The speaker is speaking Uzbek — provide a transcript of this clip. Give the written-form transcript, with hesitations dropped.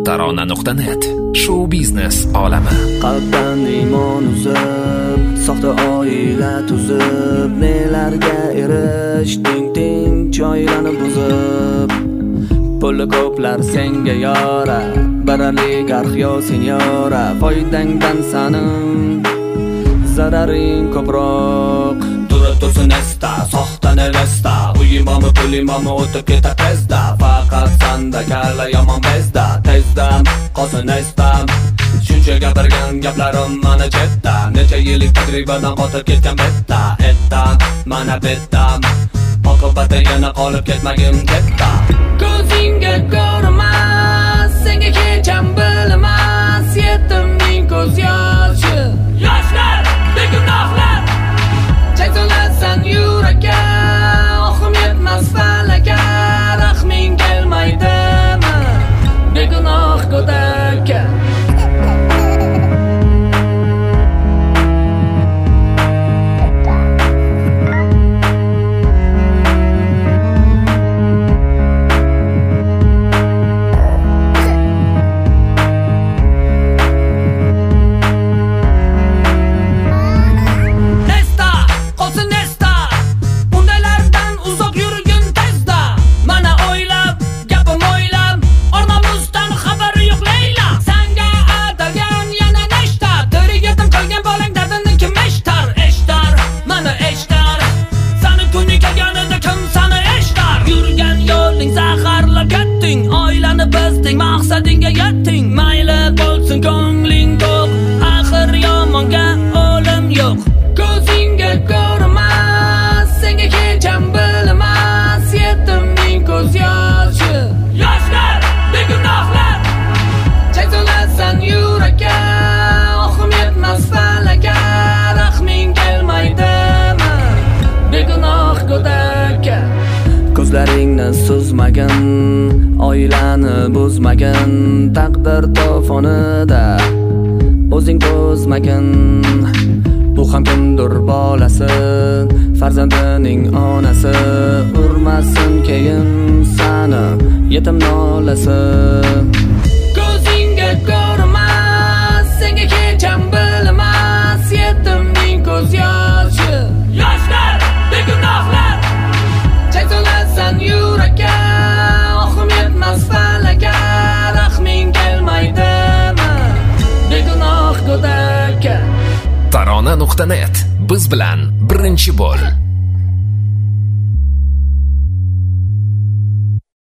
Tarona.net Show biznes olami. Qalbdan iymon uzib, soxta oila tuzib, nelarga erishding choylani buzib. Puli ko'plar senga yora, barali garxyo senyora, foydangdan sanin zararing ko'proq. Turib tursin esta, soxta nevesta, uy imomi pul imomi o'tib ketar tezda. Faqat sanda kalla yomon bezda, tezda qolsin estam. Shuncha gapirgan gaplarim mana chetda, necha yillik tajribadan qotib ketgan betta. Ettam, mana bettam, oqibati yana qolib ketmagin ketda. Ko'zingga ko'rmas, senga kecham bilmas, yetimning ko'z yoshi. Yoshlar, begunohlar, chaytolasan yurakka, oxim yetmas falakka, rahming kelmaydimi begunoh go'dakka. Oilani bizding, maqsadingga yetding, mayli bo'lsin ko'ngling to'q, axir yomonga o'lim yo'q. Ko'zingga ko'rmas, senga kecham bilmas, yetimning ko'z yoshi. Yoshlar, begunohlar, chaytolasan yurakka, oxim yetmas falakka, rahming kelmaydimi begunoh go'dakka. Ko'zlaringni suzmagin, oilani buzmagin, taqdir to'fonida o'zing to'zmagin. Bu ham kimdir bolasi, farzandining onasi, urmasin keyin sani yetim nolasi. Ko'zingga ko'rmas, senga kecham bilmas, yetimning ko'z yoshi. Yoshlar, begunohlar, chaytolasan yurakka, oxim yetmas falakka, rahming kelmaydimi begunoh go'dakka. Tarona.net biz bilan birinchi bo'l.